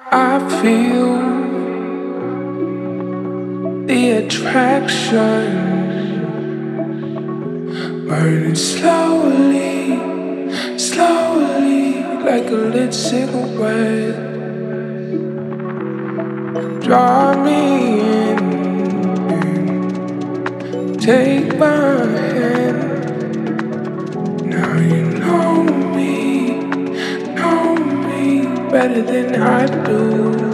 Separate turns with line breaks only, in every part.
I feel the attraction burning slowly, slowly, like a lit cigarette. Draw me in, take my hand. Now you know me better than I do.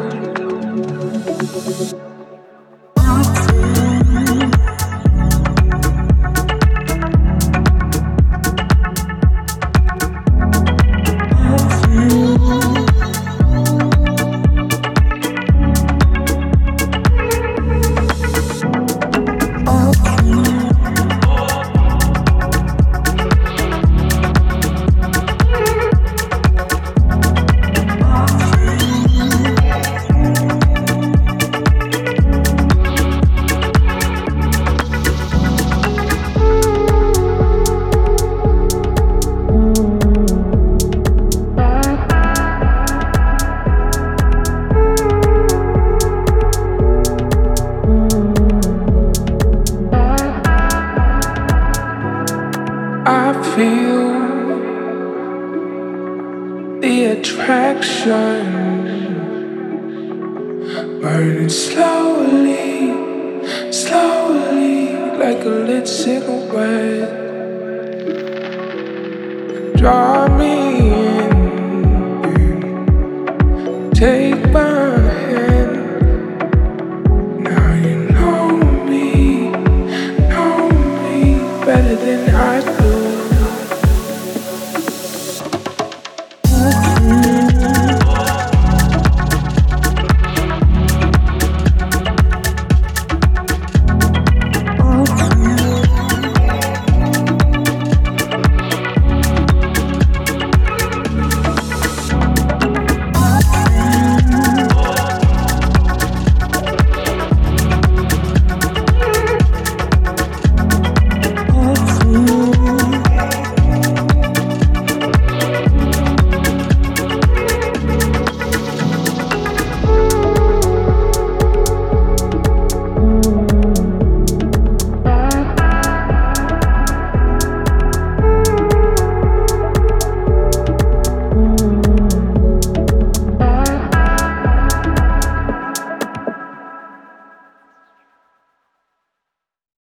I feel the attraction burning slowly, slowly, like a lit cigarette. Draw